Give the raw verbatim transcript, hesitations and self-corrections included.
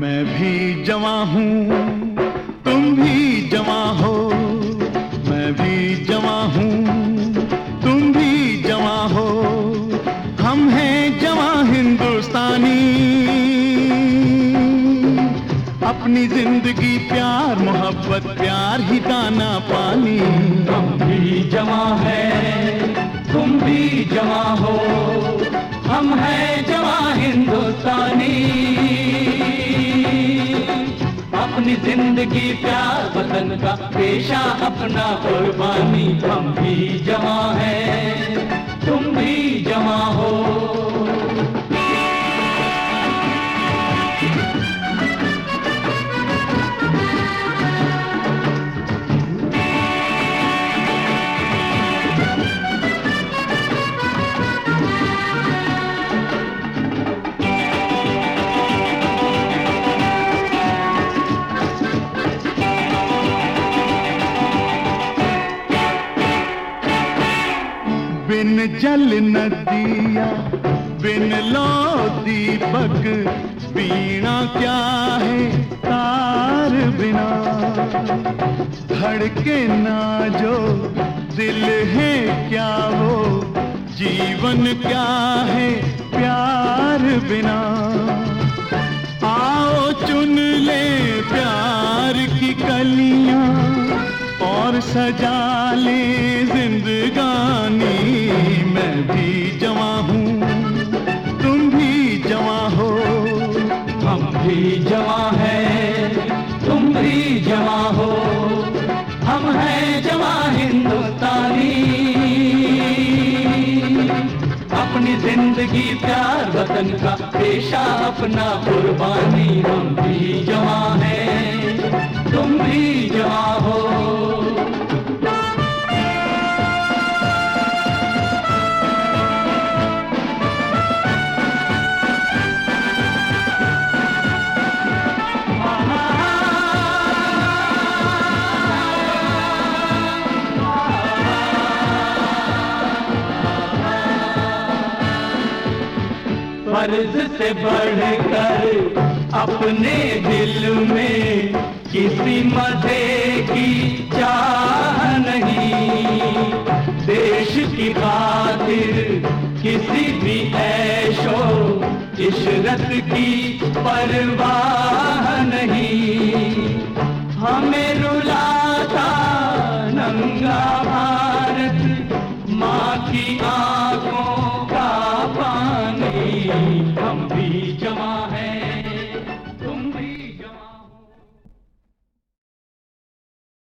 मैं भी जवां हूँ, तुम भी जवां हो। मैं भी जवां हूँ, तुम भी जवां हो। हम हैं जवां हिंदुस्तानी। अपनी जिंदगी प्यार मोहब्बत प्यार ही दाना पानी। हम भी जवां हैं, तुम भी जवां हो। हम हैं जवां हिंदुस्तानी। अपनी जिंदगी प्यार वतन का पेशा अपना कुर्बानी। हम भी जवां हैं, तुम भी जवां हो। बिन जल नदिया बिन लो दीपक, बीणा क्या है तार बिना। धड़के ना जो दिल है क्या वो, जीवन क्या है प्यार बिना। आओ चुन ले प्यार की कलियां और सजा ले जिंदगानी। मैं भी जवां हूँ, तुम भी जवां हो। हम भी जवां हैं, तुम भी जवां हो। हम हैं जवां हिंदुस्तानी। अपनी जिंदगी प्यार वतन का पेशा अपना कुर्बानी। हम भी जवां हैं, तुम भी जवां हो। फर्ज से बढ़कर अपने दिल में किसी मज़े की चाह नहीं। देश की खातिर किसी भी ऐशो इशरत की परवाह नहीं।